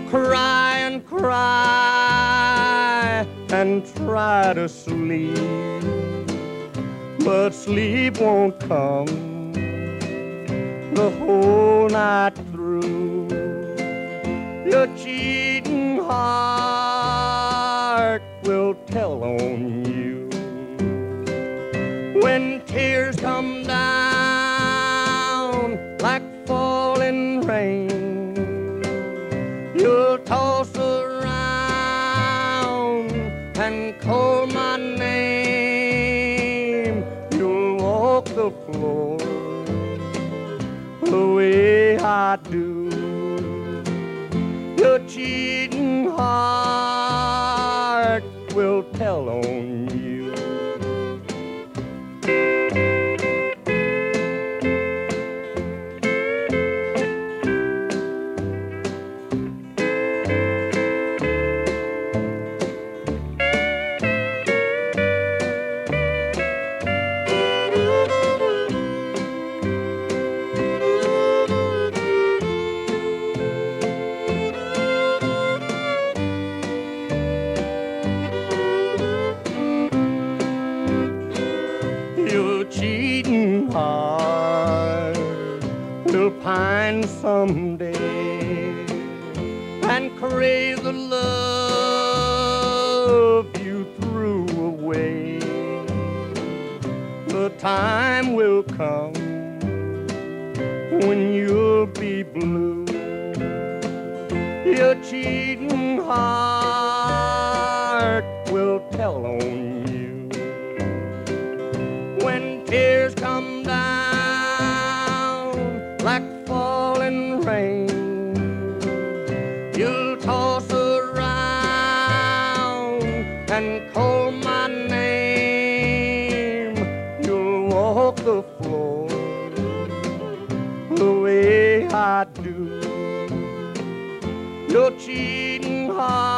cry and cry and try to sleep, but sleep won't come the whole night through. Your cheating heart will tell on you when tears come down like falling rain. You'll toss around and call my name. You'll walk the floor the way I do. Your cheating heart will tell on you. Your cheating heart will pine someday and crave the love you threw away. The time will come when you'll be blue. Your cheating heart will tell on you. When tears come down like falling rain, you'll toss around and call my name. You'll walk the floor the way I do. Your cheating heart